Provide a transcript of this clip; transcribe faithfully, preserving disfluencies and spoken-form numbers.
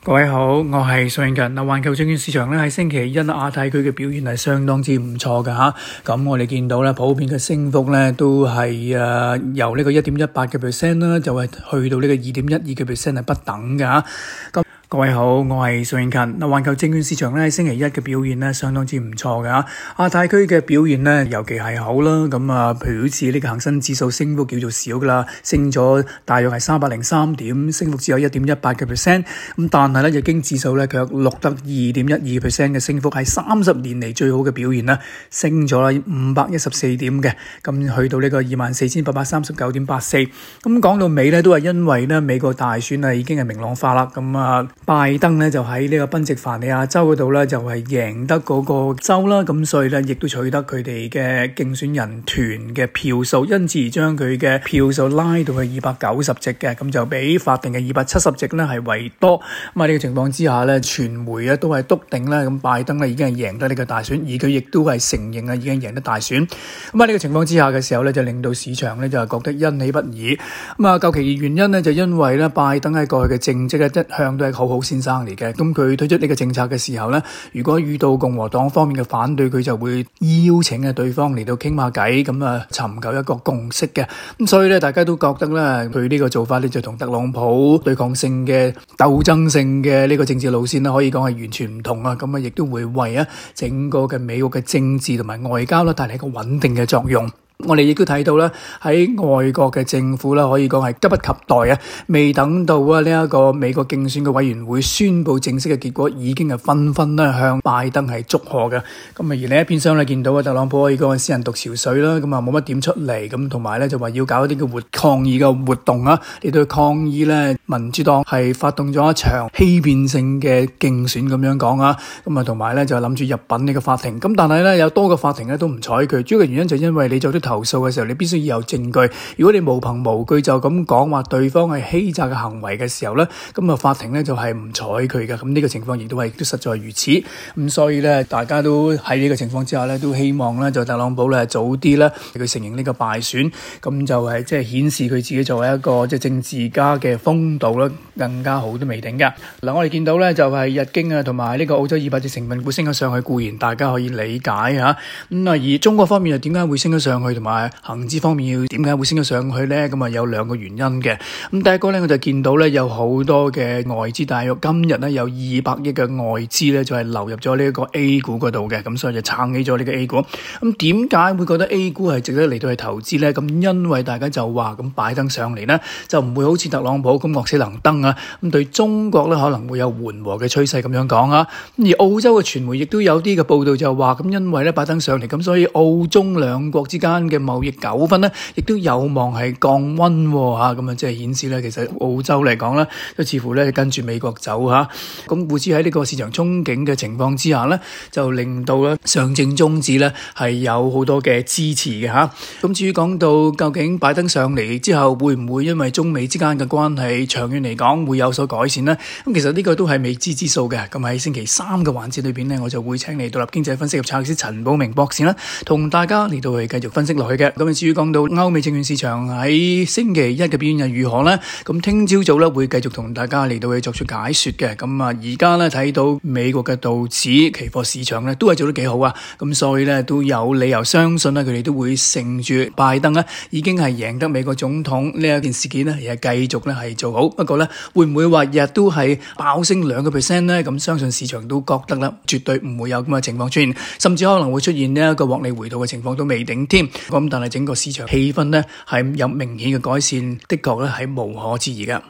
各位好，我係宋慶勤。嗱，環球證券市場咧喺星期一亞太區嘅表現係相當之唔錯㗎吓。咁我哋見到咧，普遍嘅升幅咧都係誒由呢個一點一八嘅 percent 啦，就係去到呢個二點一二嘅 percent 係不等㗎吓。咁各位好，我係宋慶勤。嗱，環球證券市場咧喺星期一嘅表現咧相當之唔錯㗎。亞太區嘅表現咧尤其係好啦。咁啊，譬如好似呢個恒生指數升幅叫做少㗎啦，升咗大約係三百零三點，升幅只有一點一八嘅 percent。咁但係咧，日經指數咧卻錄得二點一二 percent 嘅升幅，係三十年嚟最好嘅表現啦，升咗啦五百一十四點嘅，咁去到呢個二萬四千八百三十九點八四。咁講到尾咧，都係因為咧美國大選啊已經係明朗化啦。咁啊，拜登咧就喺呢個賓夕凡尼亞州嗰度咧就係贏得嗰個州啦，咁所以咧亦都取得佢哋嘅競選人團嘅票數，因此而將佢嘅票數拉到去二百九十席嘅，咁就比法定嘅二百七十席咧係為多。咁啊呢個情況之下咧，傳媒咧都係篤定咧，咁拜登咧已經係贏得呢個大選，而佢亦都係承認啊已經贏得大選。咁啊呢個情況之下嘅時候咧，就令到市場咧就係覺得欣喜不已。咁啊究其原因咧，就因為咧拜登喺過去嘅政績咧一向都係好好先生嚟嘅。咁佢推出呢個政策嘅時候咧，如果遇到共和黨方面嘅反對，佢就會邀請嘅對方嚟到傾下偈，咁啊尋求一個共識嘅。咁所以咧，大家都覺得咧，佢呢個做法咧就同特朗普對抗性嘅鬥爭性嘅呢個政治路線咧，可以講係完全唔同啊！咁啊，亦都會為啊整個嘅美國嘅政治同埋外交咧帶嚟一個穩定嘅作用。我哋亦都睇到啦，喺外國嘅政府啦，可以講係急不及待啊！未等到啊呢一個美國競選嘅委員會宣布正式嘅結果，已經係紛紛咧向拜登係祝賀嘅。咁啊，而另一邊廂咧見到啊特朗普可以講係私人獨潮水啦，咁啊冇乜點出嚟，咁同埋咧就話要搞一啲嘅活抗議嘅活動啊，嚟到抗議咧民主黨係發動咗一場欺騙性嘅競選咁樣講啊，咁啊同埋咧就諗住入稟呢個法庭，咁但係咧有多個法庭咧都唔睬佢，主要嘅原因就因為你做啲投訴嘅時候，你必須要有證據。如果你無憑無據就咁講話對方係欺詐嘅行為嘅時候咧，咁啊法庭咧就係唔睬佢嘅。咁呢個情況亦都係都實在如此。咁所以咧，大家都喺呢個情況之下咧，都希望咧就特朗普咧早啲咧佢承認呢個敗選，咁就係即係顯示佢自己作為一個即係政治家嘅風度咧更加好都未定㗎。嗱，我哋見到咧就係日經啊同埋呢個澳洲二百隻成分股升咗上去，固然大家可以理解嚇。咁啊而中國方面又點解會升咗上去，同埋恒指方面要點解會升咗上去咧？咁啊有兩個原因嘅。咁第一個咧，我就見到咧有好多嘅外資，大約今日咧有二百億嘅外資咧就係流入咗呢一個 A 股嗰度嘅，咁所以就撐起咗呢個 A 股。咁點解會覺得 A 股係值得嚟到去投資咧？咁因為大家就話咁拜登上嚟咧，就唔會好似特朗普咁惡死能登啊。咁對中國咧可能會有緩和嘅趨勢咁樣講啊。而澳洲嘅傳媒亦都有啲嘅報道就話咁，因為咧拜登上嚟，咁所以澳中兩國之間嘅貿易糾紛咧，亦都有望係降溫喎，咁啊，即係顯示咧，其實澳洲嚟講咧，都似乎咧跟住美國走嚇。咁故此喺呢個市場憧憬嘅情況之下咧，就令到咧上證綜指咧係有好多嘅支持嘅嚇。咁至於講到究竟拜登上嚟之後，會唔會因為中美之間嘅關係長遠嚟講會有所改善呢？咁其實呢個都係未知之數嘅。咁喺星期三嘅環節裏邊咧，我就會請嚟獨立經濟分析及策略師陳寶明博士啦，同大家嚟到去繼續分析落去嘅。咁至於講到歐美證券市場喺星期一嘅表現又如何呢？咁聽朝早咧會繼續同大家嚟到去作出解說嘅。咁啊，而家咧睇到美國嘅道指期貨市場咧都係做得幾好啊。咁所以咧都有理由相信咧，佢哋都會乘住拜登咧已經係贏得美國總統呢一件事件咧，而係繼續咧係做好。不過咧會唔會話日日都係爆升兩個 percent 咧？咁相信市場都覺得啦，絕對唔會有咁嘅情況出現，甚至可能會出現呢一個獲利回吐嘅情況都未定添。咁但係整個市場氣氛咧係有明顯嘅改善，的確咧係無可置疑嘅。